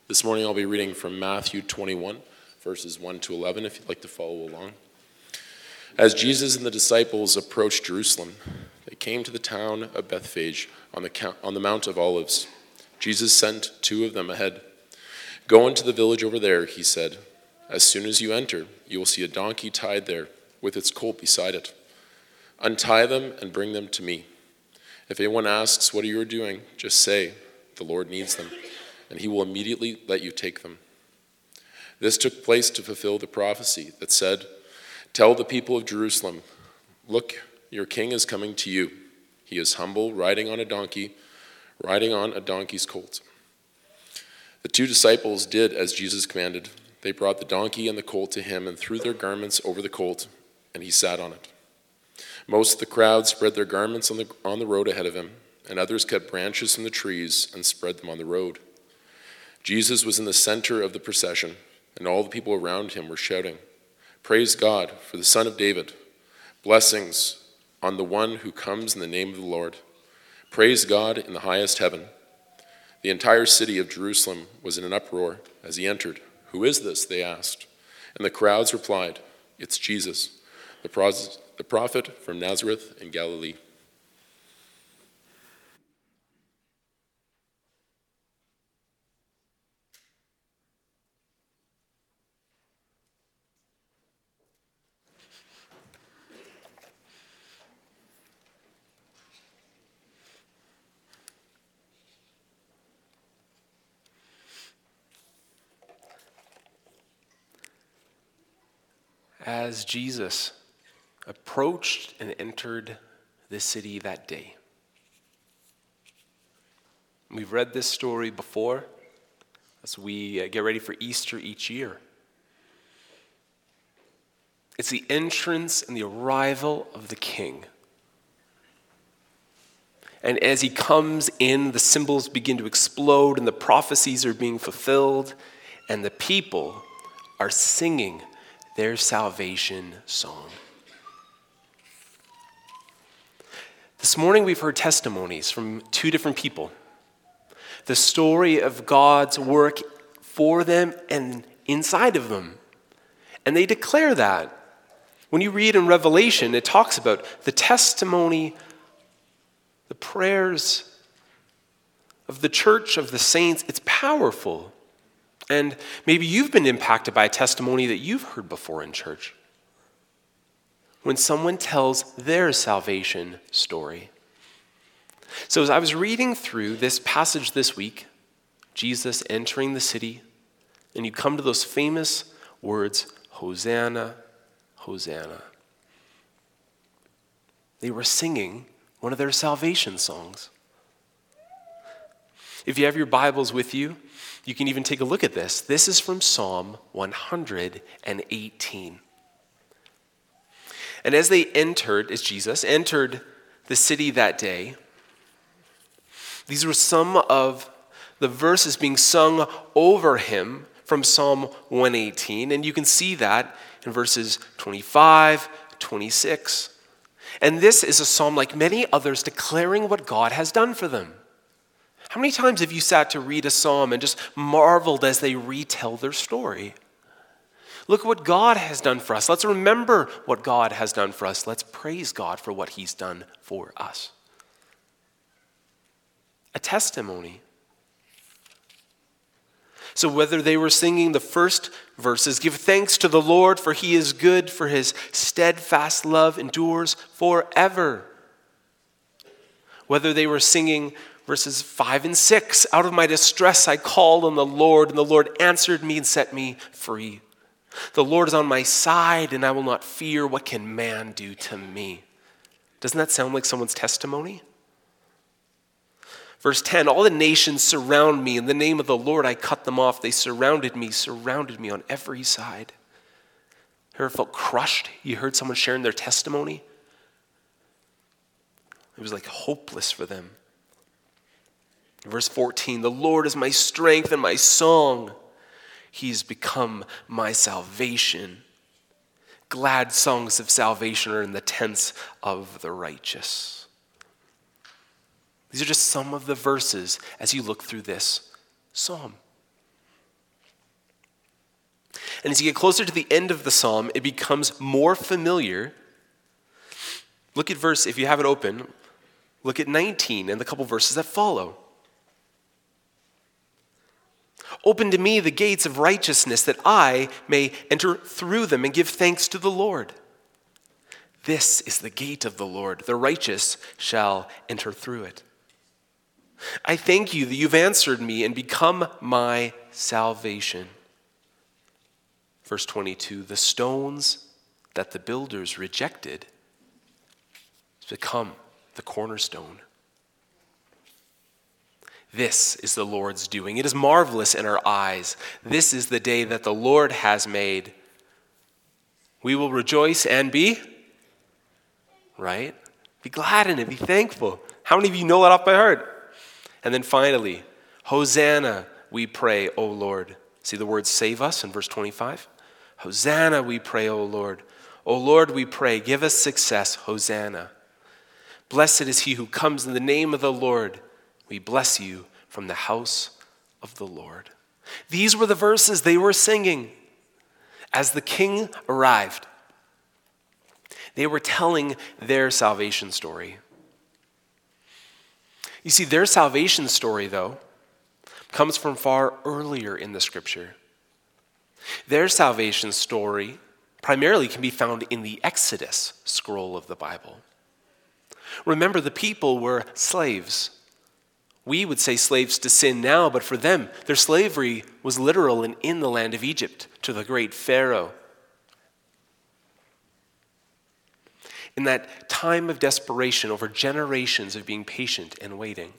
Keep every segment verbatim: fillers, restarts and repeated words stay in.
This morning I'll be reading from Matthew twenty-one, verses one to eleven, if you'd like to follow along. As Jesus and the disciples approached Jerusalem, they came to the town of Bethphage on the, on the Mount of Olives. Jesus sent two of them ahead. "Go into the village over there," he said. "As soon as you enter, you will see a donkey tied there with its colt beside it. Untie them and bring them to me. If anyone asks, 'What are you doing?' just say, 'The Lord needs them,' and he will immediately let you take them." This took place to fulfill the prophecy that said, "Tell the people of Jerusalem, 'Look, your king is coming to you. He is humble, riding on a donkey, riding on a donkey's colt." The two disciples did as Jesus commanded. They brought the donkey and the colt to him and threw their garments over the colt, and he sat on it. Most of the crowd spread their garments on the, on the road ahead of him, and others cut branches from the trees and spread them on the road. Jesus was in the center of the procession, and all the people around him were shouting, "Praise God for the Son of David. Blessings on the one who comes in the name of the Lord. Praise God in the highest heaven." The entire city of Jerusalem was in an uproar as he entered. "Who is this?" they asked. And the crowds replied, "It's Jesus, the prophet from Nazareth in Galilee." As Jesus approached and entered the city that day. We've read this story before as we get ready for Easter each year. It's the entrance and the arrival of the King. And as he comes in, the symbols begin to explode and the prophecies are being fulfilled, and the people are singing their salvation song. This morning we've heard testimonies from two different people. The story of God's work for them and inside of them. And they declare that. When you read in Revelation, it talks about the testimony, the prayers of the church, of the saints. It's powerful. And maybe you've been impacted by a testimony that you've heard before in church. When someone tells their salvation story. So as I was reading through this passage this week, Jesus entering the city, and you come to those famous words, "Hosanna, Hosanna." They were singing one of their salvation songs. If you have your Bibles with you, you can even take a look at this. This is from Psalm one hundred eighteen. And as they entered, as Jesus entered the city that day, these were some of the verses being sung over him from Psalm one eighteen. And you can see that in verses twenty-five, twenty-six. And this is a psalm like many others declaring what God has done for them. How many times have you sat to read a psalm and just marveled as they retell their story? Look at what God has done for us. Let's remember what God has done for us. Let's praise God for what he's done for us. A testimony. So whether they were singing the first verses, "Give thanks to the Lord, for he is good, for his steadfast love endures forever." Whether they were singing verses five and six, "Out of my distress I called on the Lord, and the Lord answered me and set me free. The Lord is on my side, and I will not fear. What can man do to me?" Doesn't that sound like someone's testimony? Verse ten, "All the nations surround me. In the name of the Lord I cut them off. They surrounded me, surrounded me on every side." Ever felt crushed? You heard someone sharing their testimony? It was like hopeless for them. Verse fourteen, "The Lord is my strength and my song. He's become my salvation. Glad songs of salvation are in the tents of the righteous." These are just some of the verses as you look through this psalm. And as you get closer to the end of the psalm, it becomes more familiar. Look at verse, if you have it open, look at nineteen and the couple verses that follow. Open to me the gates of righteousness, that I may enter through them and give thanks to the Lord. This is the gate of the Lord. The righteous shall enter through it. I thank you that you've answered me and become my salvation. Verse twenty-two, the stones that the builders rejected has become the cornerstone. This is the Lord's doing. It is marvelous in our eyes. This is the day that the Lord has made. We will rejoice and be, right? Be glad in it. Be thankful. How many of you know that off by heart? And then finally, Hosanna, we pray, O Lord. See the word save us in verse twenty-five? Hosanna, we pray, O Lord. O Lord, we pray, give us success. Hosanna. Blessed is he who comes in the name of the Lord. We bless you from the house of the Lord. These were the verses they were singing as the king arrived. They were telling their salvation story. You see, their salvation story, though, comes from far earlier in the scripture. Their salvation story primarily can be found in the Exodus scroll of the Bible. Remember, the people were slaves. We would say slaves to sin now, but for them, their slavery was literal and in the land of Egypt to the great Pharaoh. In that time of desperation over generations of being patient and waiting,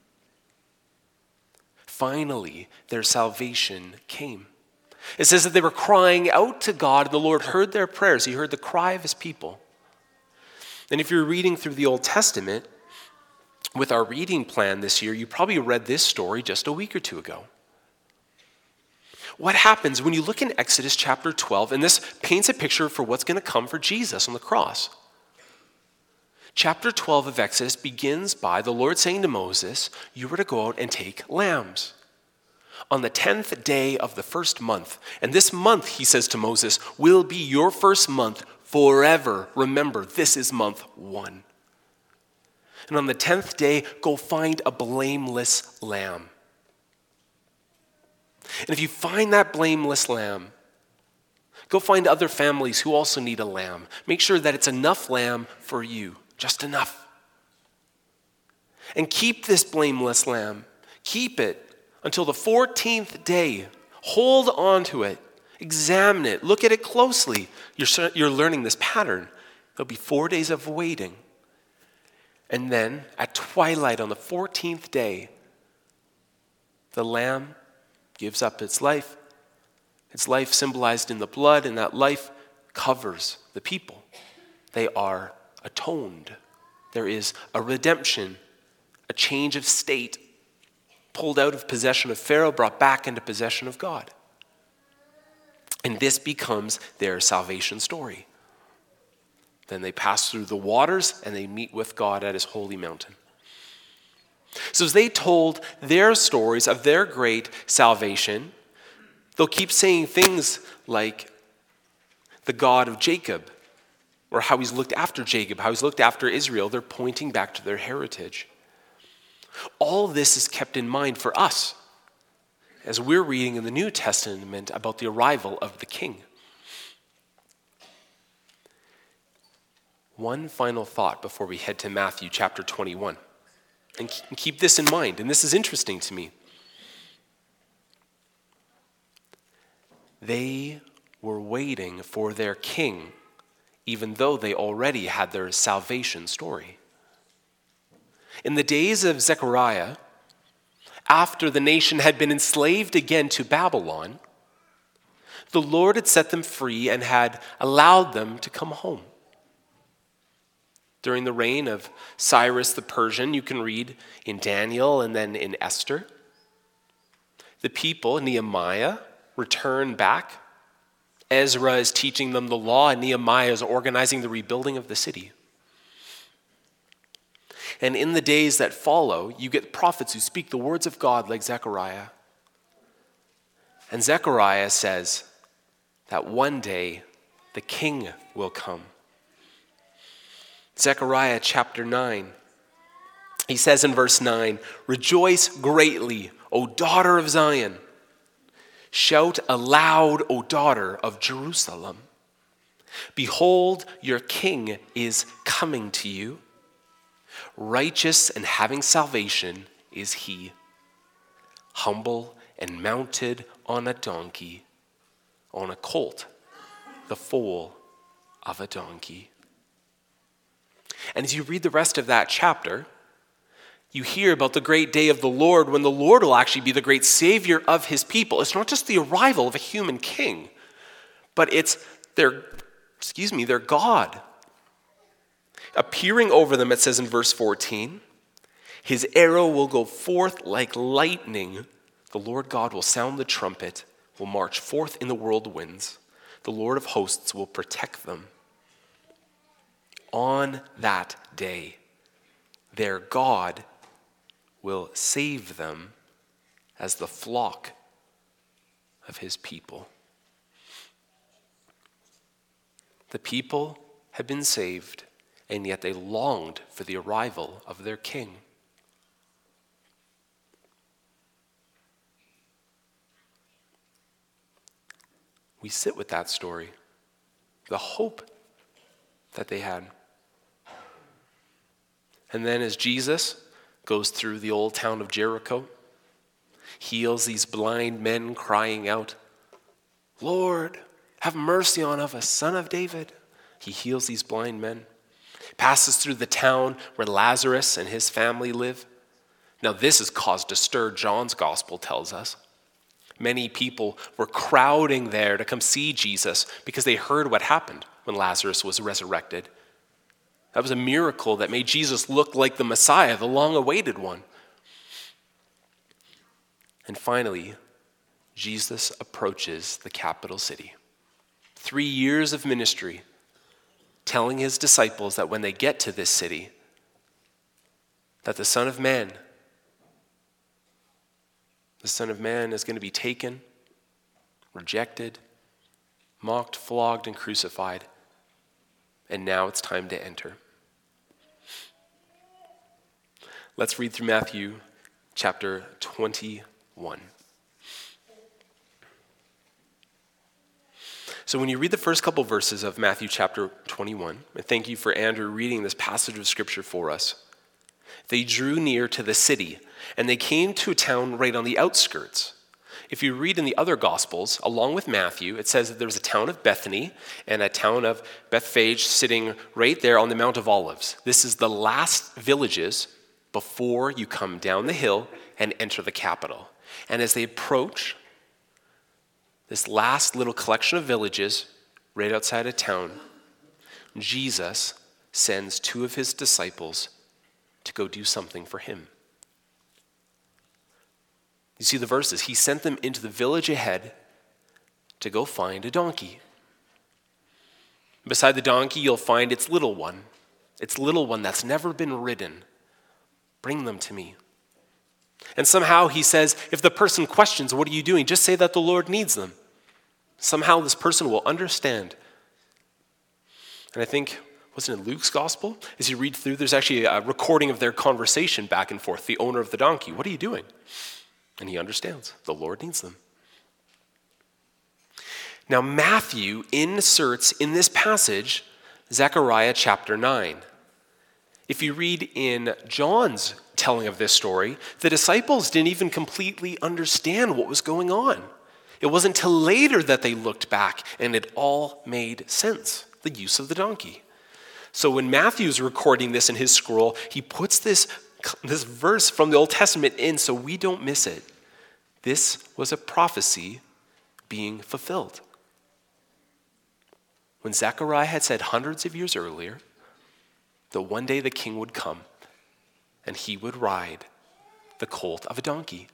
finally, their salvation came. It says that they were crying out to God, and the Lord heard their prayers. He heard the cry of his people. And if you're reading through the Old Testament, with our reading plan this year, you probably read this story just a week or two ago. What happens when you look in Exodus chapter twelve, and this paints a picture for what's going to come for Jesus on the cross. Chapter twelve of Exodus begins by the Lord saying to Moses, you were to go out and take lambs on the tenth day of the first month. And this month, he says to Moses, will be your first month forever. Remember, this is month one. And on the tenth day, go find a blameless lamb. And if you find that blameless lamb, go find other families who also need a lamb. Make sure that it's enough lamb for you, just enough. And keep this blameless lamb. Keep it until the fourteenth day. Hold on to it. Examine it. Look at it closely. You're, you're learning this pattern. There'll be four days of waiting. And then, at twilight on the fourteenth day, the lamb gives up its life. Its life symbolized in the blood, and that life covers the people. They are atoned. There is a redemption, a change of state, pulled out of possession of Pharaoh, brought back into possession of God. And this becomes their salvation story. Then they pass through the waters and they meet with God at his holy mountain. So as they told their stories of their great salvation, they'll keep saying things like the God of Jacob, or how he's looked after Jacob, how he's looked after Israel. They're pointing back to their heritage. All this is kept in mind for us as we're reading in the New Testament about the arrival of the King. One final thought before we head to Matthew chapter twenty-one. And keep this in mind, and this is interesting to me. They were waiting for their king, even though they already had their salvation story. In the days of Zechariah, after the nation had been enslaved again to Babylon, the Lord had set them free and had allowed them to come home. During the reign of Cyrus the Persian, you can read in Daniel and then in Esther, the people, Nehemiah, return back. Ezra is teaching them the law, and Nehemiah is organizing the rebuilding of the city. And in the days that follow, you get prophets who speak the words of God like Zechariah. And Zechariah says, that one day the king will come. Zechariah chapter nine, he says in verse nine, "Rejoice greatly, O daughter of Zion. Shout aloud, O daughter of Jerusalem. Behold, your king is coming to you. Righteous and having salvation is he, humble and mounted on a donkey, on a colt, the foal of a donkey." And as you read the rest of that chapter, you hear about the great day of the Lord when the Lord will actually be the great Savior of his people. It's not just the arrival of a human king, but it's their, excuse me, their God. Appearing over them, it says in verse fourteen, "His arrow will go forth like lightning. The Lord God will sound the trumpet, will march forth in the whirlwinds. The Lord of hosts will protect them. On that day, their God will save them as the flock of his people." The people had been saved, and yet they longed for the arrival of their king. We sit with that story, the hope that they had. And then as Jesus goes through the old town of Jericho, heals these blind men crying out, "Lord, have mercy on us, Son of David." He heals these blind men. Passes through the town where Lazarus and his family live. Now this has caused a stir, John's gospel tells us. Many people were crowding there to come see Jesus because they heard what happened when Lazarus was resurrected. That was a miracle that made Jesus look like the Messiah, the long-awaited one. And finally, Jesus approaches the capital city. Three years of ministry, telling his disciples that when they get to this city, that the Son of Man, the Son of Man is going to be taken, rejected, mocked, flogged, and crucified. And now it's time to enter. Let's read through Matthew chapter twenty-one. So when you read the first couple verses of Matthew chapter twenty-one, and thank you for Andrew reading this passage of scripture for us, they drew near to the city, and they came to a town right on the outskirts. If you read in the other Gospels, along with Matthew, it says that there was a town of Bethany and a town of Bethphage sitting right there on the Mount of Olives. This is the last villages before you come down the hill and enter the capital. And as they approach this last little collection of villages right outside of town, Jesus sends two of his disciples to go do something for him. You see the verses. He sent them into the village ahead to go find a donkey. Beside the donkey, you'll find its little one. Its little one that's never been ridden. Bring them to me. And somehow he says, if the person questions, what are you doing? Just say that the Lord needs them. Somehow this person will understand. And I think, wasn't it Luke's gospel? As you read through, there's actually a recording of their conversation back and forth. The owner of the donkey, what are you doing? And he understands. The Lord needs them. Now Matthew inserts in this passage Zechariah chapter nine. If you read in John's telling of this story, the disciples didn't even completely understand what was going on. It wasn't until later that they looked back and it all made sense, the use of the donkey. So when Matthew's recording this in his scroll, he puts this, this verse from the Old Testament in so we don't miss it. This was a prophecy being fulfilled. When Zechariah had said hundreds of years earlier that one day the king would come and he would ride the colt of a donkey.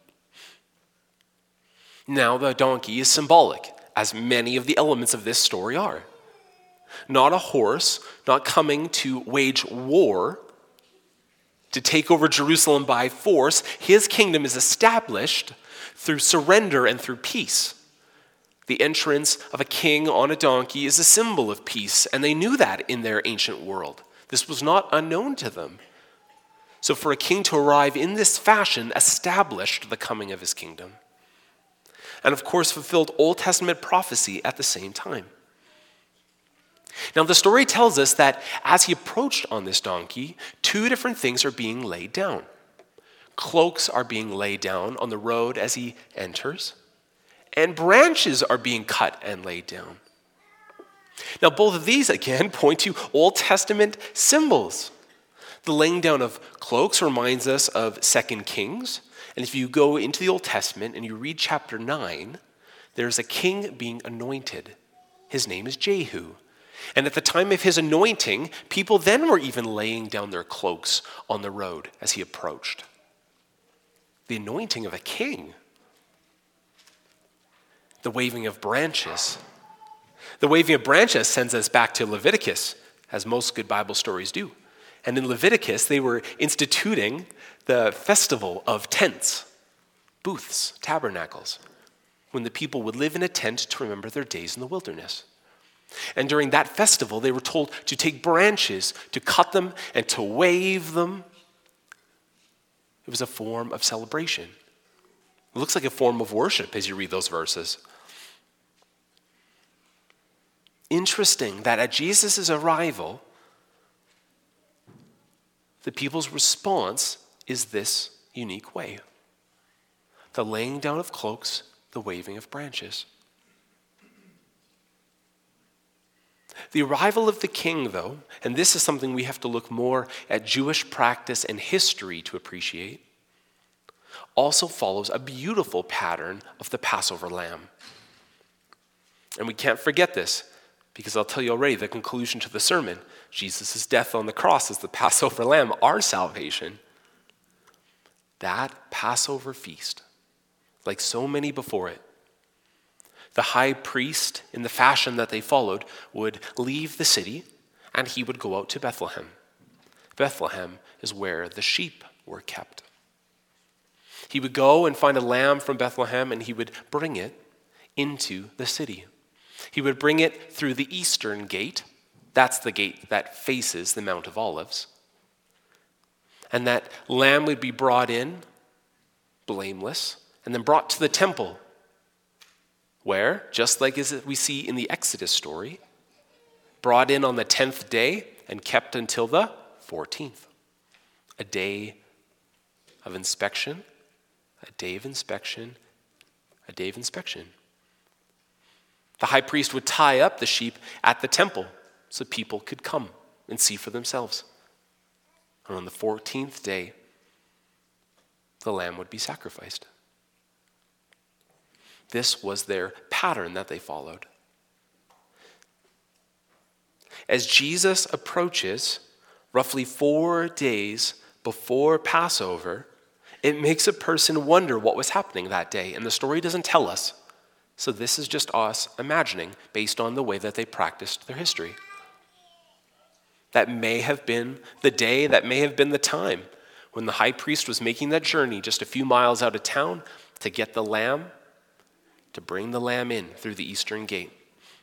Now the donkey is symbolic, as many of the elements of this story are. Not a horse, not coming to wage war, to take over Jerusalem by force. His kingdom is established through surrender and through peace. The entrance of a king on a donkey is a symbol of peace, and they knew that in their ancient world. This was not unknown to them. So for a king to arrive in this fashion established the coming of his kingdom. And of course fulfilled Old Testament prophecy at the same time. Now the story tells us that as he approached on this donkey, two different things are being laid down. Cloaks are being laid down on the road as he enters, and branches are being cut and laid down. Now both of these again point to Old Testament symbols. The laying down of cloaks reminds us of Second Kings. And if you go into the Old Testament and you read chapter nine, there's a king being anointed. His name is Jehu. And at the time of his anointing, people then were even laying down their cloaks on the road as he approached. The anointing of a king. The waving of branches. The waving of branches sends us back to Leviticus, as most good Bible stories do. And in Leviticus, they were instituting the festival of tents, booths, tabernacles, when the people would live in a tent to remember their days in the wilderness. And during that festival, they were told to take branches, to cut them, and to wave them. It was a form of celebration. It looks like a form of worship as you read those verses. Interesting that at Jesus' arrival, the people's response is this unique way. The laying down of cloaks, the waving of branches. The arrival of the king, though, and this is something we have to look more at Jewish practice and history to appreciate, also follows a beautiful pattern of the Passover lamb. And we can't forget this, because I'll tell you already, the conclusion to the sermon, Jesus' death on the cross is the Passover lamb, our salvation. That Passover feast, like so many before it, the high priest, in the fashion that they followed, would leave the city and he would go out to Bethlehem. Bethlehem is where the sheep were kept. He would go and find a lamb from Bethlehem and he would bring it into the city. He would bring it through the eastern gate. That's the gate that faces the Mount of Olives. And that lamb would be brought in, blameless, and then brought to the temple, where, just like as we see in the Exodus story, brought in on the tenth day and kept until the fourteenth. A day of inspection, a day of inspection, a day of inspection. The high priest would tie up the sheep at the temple so people could come and see for themselves. And on the fourteenth day, the lamb would be sacrificed. This was their pattern that they followed. As Jesus approaches, roughly four days before Passover, it makes a person wonder what was happening that day, and the story doesn't tell us. So this is just us imagining based on the way that they practiced their history. That may have been the day, that may have been the time when the high priest was making that journey just a few miles out of town to get the lamb, to bring the lamb in through the eastern gate.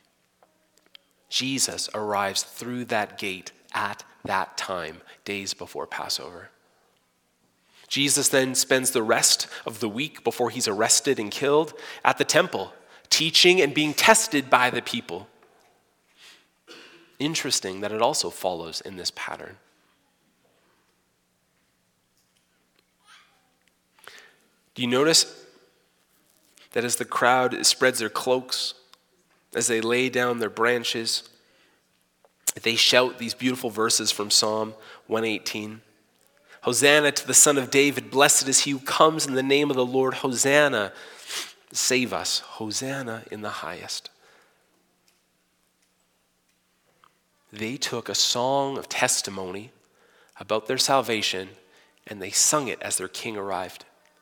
Jesus arrives through that gate at that time, days before Passover. Jesus then spends the rest of the week before he's arrested and killed at the temple, teaching and being tested by the people. Interesting that it also follows in this pattern. Do you notice that as the crowd spreads their cloaks, as they lay down their branches, they shout these beautiful verses from Psalm one eighteen. Hosanna to the Son of David, blessed is he who comes in the name of the Lord. Hosanna, save us. Hosanna in the highest. They took a song of testimony about their salvation and they sung it as their king arrived.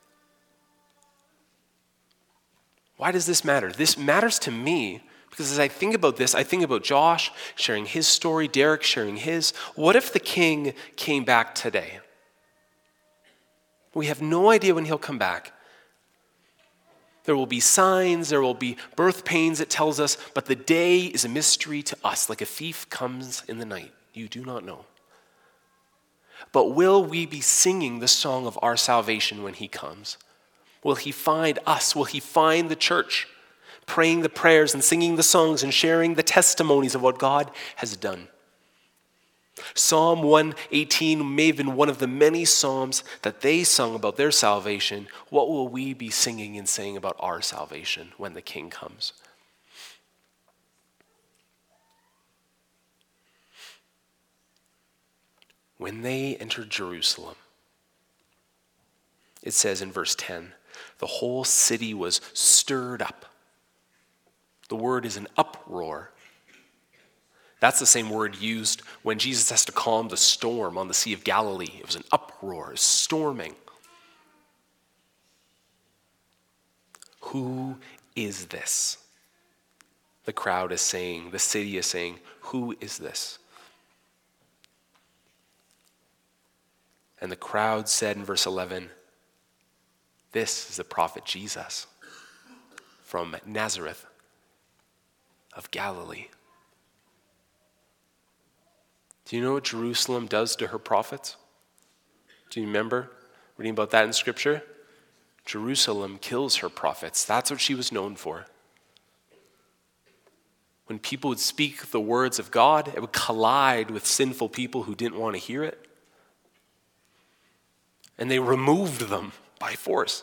Why does this matter? This matters to me because as I think about this, I think about Josh sharing his story, Derek sharing his. What if the king came back today? We have no idea when he'll come back. There will be signs, there will be birth pains, it tells us, but the day is a mystery to us, like a thief comes in the night. You do not know. But will we be singing the song of our salvation when he comes? Will he find us? Will he find the church praying the prayers and singing the songs and sharing the testimonies of what God has done? Psalm one eighteen may have been one of the many psalms that they sung about their salvation. What will we be singing and saying about our salvation when the King comes? When they entered Jerusalem, it says in verse ten, the whole city was stirred up. The word is an uproar. That's the same word used when Jesus has to calm the storm on the Sea of Galilee. It was an uproar, storming. Who is this? The crowd is saying, the city is saying, who is this? And the crowd said in verse eleven, this is the prophet Jesus from Nazareth of Galilee. Do you know what Jerusalem does to her prophets? Do you remember reading about that in Scripture? Jerusalem kills her prophets. That's what she was known for. When people would speak the words of God, it would collide with sinful people who didn't want to hear it. And they removed them by force.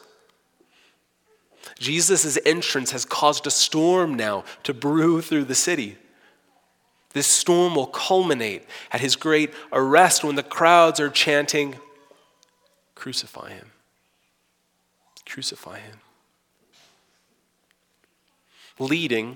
Jesus' entrance has caused a storm now to brew through the city. This storm will culminate at his great arrest when the crowds are chanting, crucify him, crucify him. Leading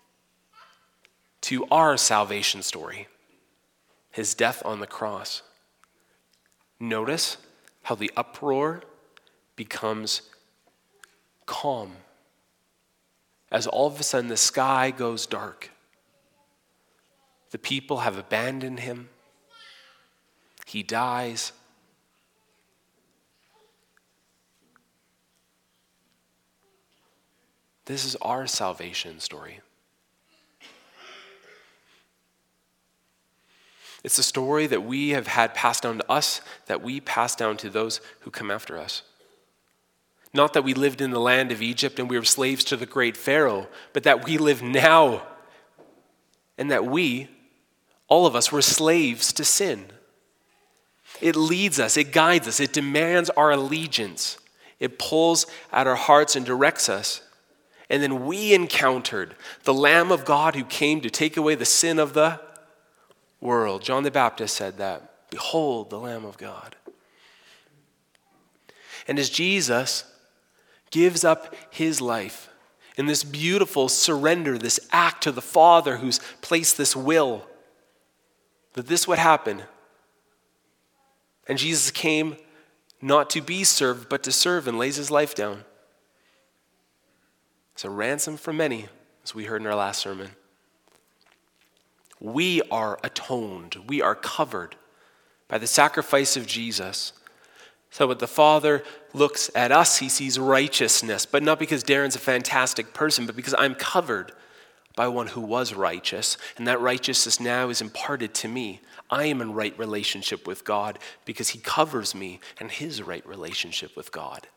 to our salvation story, his death on the cross. Notice how the uproar becomes calm as all of a sudden the sky goes dark. The people have abandoned him. He dies. This is our salvation story. It's a story that we have had passed down to us, that we pass down to those who come after us. Not that we lived in the land of Egypt and we were slaves to the great Pharaoh, but that we live now and that we, all of us, were slaves to sin. It leads us, it guides us, it demands our allegiance. It pulls at our hearts and directs us. And then we encountered the Lamb of God who came to take away the sin of the world. John the Baptist said that. Behold, the Lamb of God. And as Jesus gives up his life in this beautiful surrender, this act to the Father who's placed this will, that this would happen. And Jesus came not to be served, but to serve, and lays his life down. It's a ransom for many, as we heard in our last sermon. We are atoned. We are covered by the sacrifice of Jesus. So when the Father looks at us, he sees righteousness, but not because Darren's a fantastic person, but because I'm covered by one who was righteous, and that righteousness now is imparted to me. I am in right relationship with God because he covers me in his right relationship with God.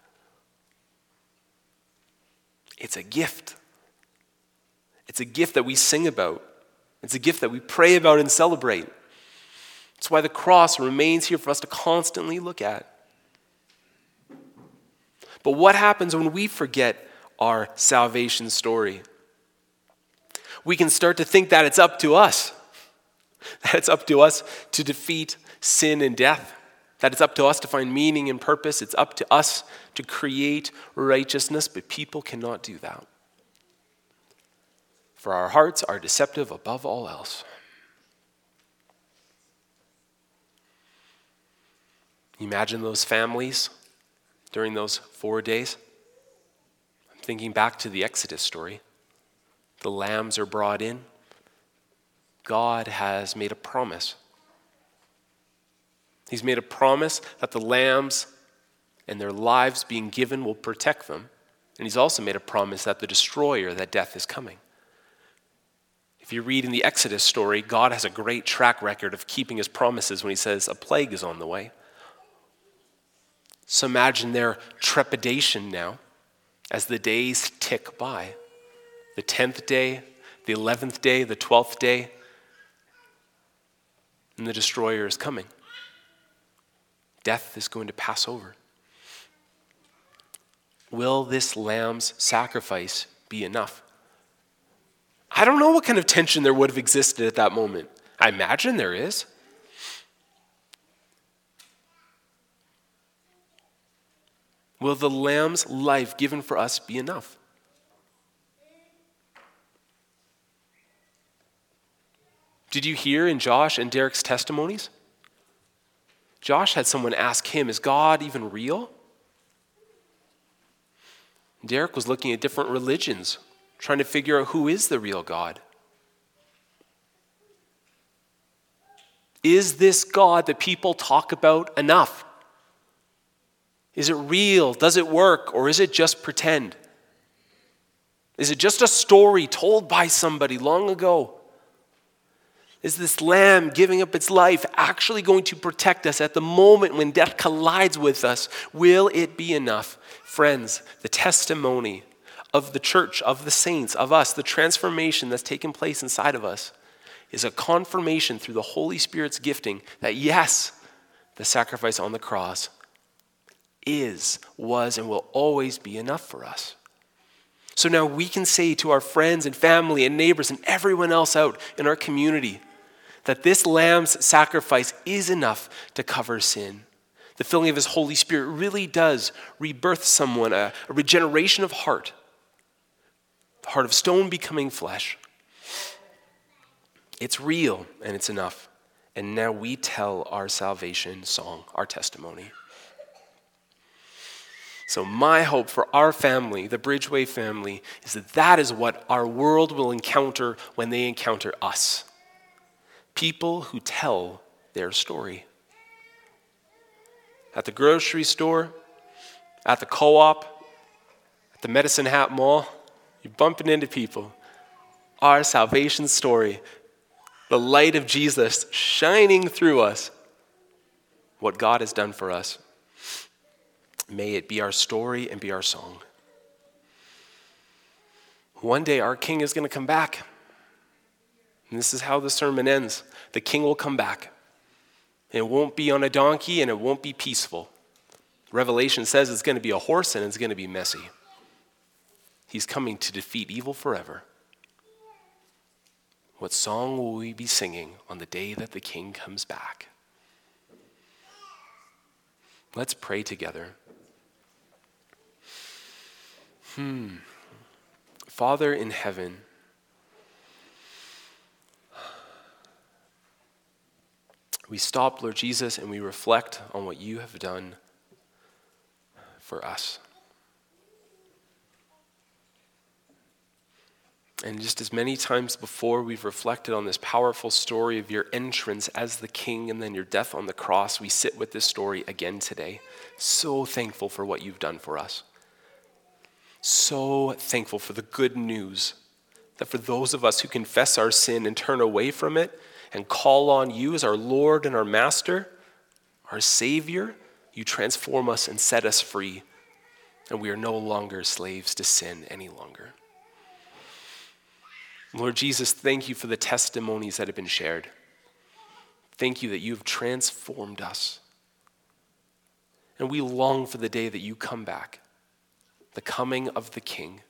It's a gift. It's a gift that we sing about. It's a gift that we pray about and celebrate. That's why the cross remains here for us to constantly look at. But what happens when we forget our salvation story? We can start to think that it's up to us. That it's up to us to defeat sin and death. That it's up to us to find meaning and purpose. It's up to us to create righteousness, but people cannot do that. For our hearts are deceptive above all else. Imagine those families during those four days. I'm thinking back to the Exodus story. The lambs are brought in. God has made a promise. He's made a promise that the lambs and their lives being given will protect them And he's also made a promise that the destroyer, that death is coming. If you read in the Exodus story, God has a great track record of keeping his promises when he says a plague is on the way. So imagine their trepidation now as the days tick by. The tenth day, the eleventh day, the twelfth day, and the destroyer is coming. Death is going to pass over. Will this lamb's sacrifice be enough? I don't know what kind of tension there would have existed at that moment. I imagine there is. Will the lamb's life given for us be enough? Did you hear in Josh and Derek's testimonies? Josh had someone ask him, is God even real? Derek was looking at different religions, trying to figure out who is the real God. Is this God that people talk about enough? Is it real? Does it work? Or is it just pretend? Is it just a story told by somebody long ago? Is this lamb giving up its life actually going to protect us at the moment when death collides with us? Will it be enough? Friends, the testimony of the church, of the saints, of us, the transformation that's taken place inside of us is a confirmation through the Holy Spirit's gifting that yes, the sacrifice on the cross is, was, and will always be enough for us. So now we can say to our friends and family and neighbors and everyone else out in our community that this lamb's sacrifice is enough to cover sin. The filling of his Holy Spirit really does rebirth someone, a, a regeneration of heart, the heart of stone becoming flesh. It's real and it's enough. And now we tell our salvation song, our testimony. So my hope for our family, the Bridgeway family, is that that is what our world will encounter when they encounter us. People who tell their story. At the grocery store, at the co-op, at the Medicine Hat Mall, you're bumping into people. Our salvation story, the light of Jesus shining through us, what God has done for us. May it be our story and be our song. One day our King is going to come back. And this is how the sermon ends. The King will come back. It won't be on a donkey and it won't be peaceful. Revelation says it's going to be a horse and it's going to be messy. He's coming to defeat evil forever. What song will we be singing on the day that the King comes back? Let's pray together. Hmm. Father in heaven, we stop, Lord Jesus, and we reflect on what you have done for us. And just as many times before we've reflected on this powerful story of your entrance as the King and then your death on the cross, we sit with this story again today. So thankful for what you've done for us. So thankful for the good news that for those of us who confess our sin and turn away from it and call on you as our Lord and our Master, our Savior, you transform us and set us free, and we are no longer slaves to sin any longer. Lord Jesus, thank you for the testimonies that have been shared. Thank you that you have transformed us. And we long for the day that you come back, the coming of the King.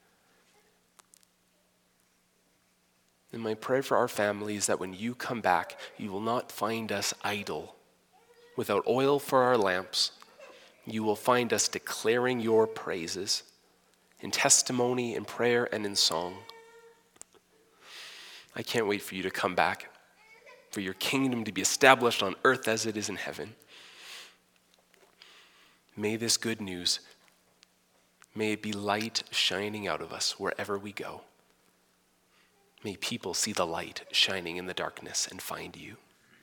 And my prayer for our family is that when you come back, you will not find us idle, without oil for our lamps. You will find us declaring your praises in testimony, in prayer, and in song. I can't wait for you to come back, for your kingdom to be established on earth as it is in heaven. May this good news, may it be light shining out of us wherever we go. May people see the light shining in the darkness and find you.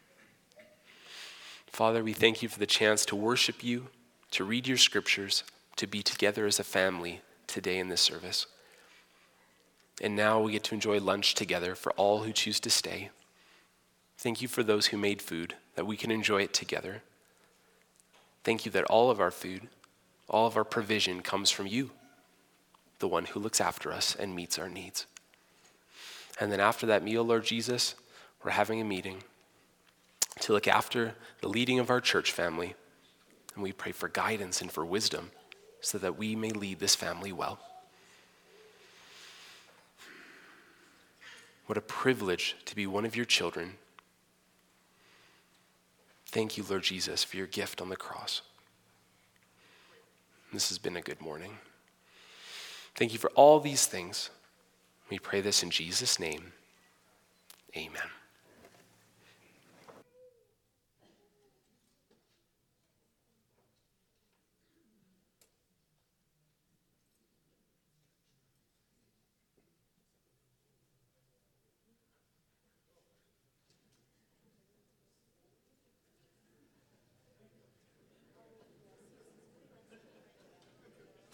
Father, we thank you for the chance to worship you, to read your scriptures, to be together as a family, today in this service. And now we get to enjoy lunch together for all who choose to stay. Thank you for those who made food, that we can enjoy it together. Thank you that all of our food, all of our provision comes from you, the one who looks after us and meets our needs. And then after that meal, Lord Jesus, we're having a meeting to look after the leading of our church family. And we pray for guidance and for wisdom so that we may lead this family well. What a privilege to be one of your children. Thank you, Lord Jesus, for your gift on the cross. This has been a good morning. Thank you for all these things. We pray this in Jesus' name. Amen.